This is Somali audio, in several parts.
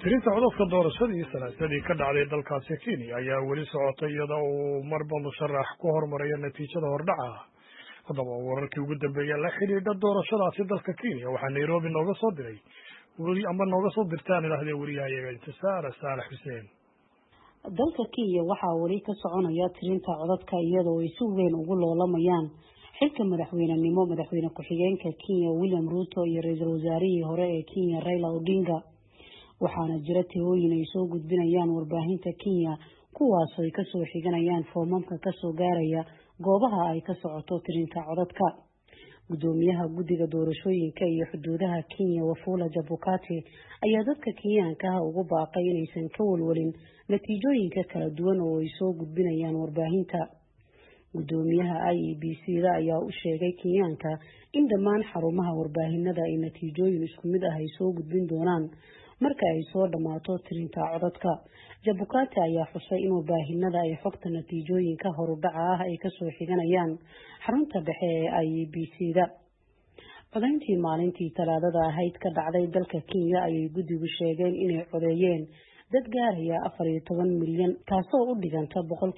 tirinta codadka doorashadii salaasadii ka dhacday dalkaasi Kenya ayaa weli socotay iyada oo marba musharax ku hormaraya natiijada hordhaca. Haddaba wararkii ugu dambeeyay la xiriira doorashadaasi dalka Kenya waxaa Nairobi nooga soo diray nooga soo dirtaan ilaahay wariyahayaga Intisaar Saalax Xuseen. dalka Kenya waxaa weli ka soconaya tirinta codadka iyadoo ay si weyn ugu loolamayaan xilka madaxweyne ku-xigeenka Kenya William Ruto iyo ra'iisul wasaarihii hore ee Kenya Raila Odinga. waxaana jira tirooyin ay soo gudbinayaan warbaahinta Kenya kuwaas oo ay ka soo xiganayaan foomamka ka soo gaaraya goobaha ay ka socoto tirinta codadka. gudoomiyaha guddiga doorashooyinka iyo xuduudaha Kenya Wafula Chebukati ayaa dadka Kenyaanka ugu baaqay inaysan ka walwalin natiijooyinka kala duwan oo ay soo gudbinayaan warbaahinta. gudoomiyaha IEBC-da ayaa u sheegay Kenyaanka in dhammaan xarumaha warbaahinada ay natiijooyin isku mid ah ay soo gudbin doonaan marka ay soo dhamaato tirinta codadka. Chebukati ayaa xusay in warbaahinada ay xogta natiijooyinka horudhaca ah ay ka soo xiganayaan xarunta dhexe ee IEBC-da. codayntii maalintii Talaadada ahayd ka dhacday dalka Kenya ayay guddigu sheegeen inay codeeyeen dad gaaraya 14 milyan taasoo u dhiganta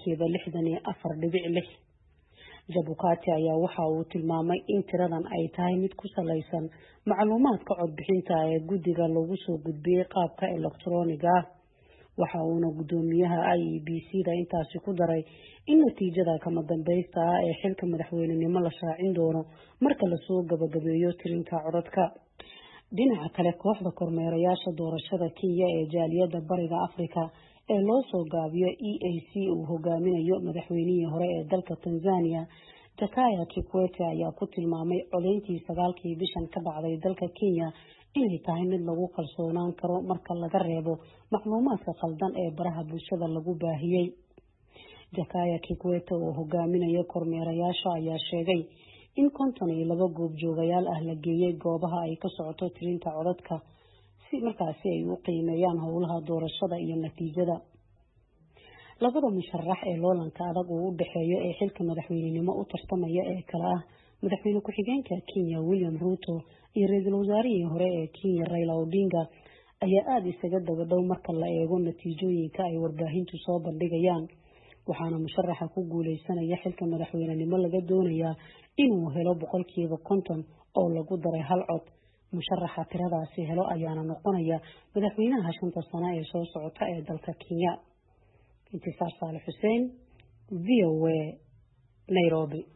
64.6%. Chebukati ayaa waxa uu tilmaamay in tiradan ay tahay mid ku saleysan macluumaadka codbixinta ee guddiga lagu soo gudbiyay qaabka elektarooniga ah. waxa uuna gudoomiyaha IEBC-da intaasi ku daray in natiijada kama dambaysta ah ee xilka madaxweynenimo la shaacin doono marka la soo gabagabeeyo tirinta codadka. dhinaca kale kooxda kormeerayaasha doorashada Kenya ee jaaliyadda bariga Afrika ee loo soo gaabiyo EAC uu hogaaminayo madaxweynihii hore ee dalka Tanzania Jakaya Kikwete ayaa ku tilmaamay codeyntii 9kii bishan ka dhacday dalka Kenya inay tahay mid lagu kalsoonaan karo marka laga reebo macluumaadka qaldan ee baraha bulshada lagu baahiyay. Jakaya Kikwete oo hogaaminaya kormeerayaasha ayaa sheegay in 52 goob joogayaal ah la geeyay goobaha ay ka socoto tirinta codadka si markaasi ay u qiimeeyaan howlaha doorashada iyo natiijada. labada musharax ee loolanka adag uu u dhaxeeyo ee xilka madaxweynenimo u tartamaya ee kala ah madaxweyne ku-xigeenka Kenya William Ruto iyo ra'iisul wasaarihii hore ee Kenya Raila Odinga ayaa aad isaga daba dhow marka la eego natiijooyinka ay warbaahintu soo bandhigayaan. waxaana musharaxa ku guuleysanaya xilka madaxweynenimo laga doonayaa inuu helo 50% oo lagu daray hal cod. musharaxa tiradaasi helo ayaana noqonaya madaxweynaha 5 sano ee soo socota ee dalka Kenya. Intisaar Saalax Xuseen, VOA, Nairobi.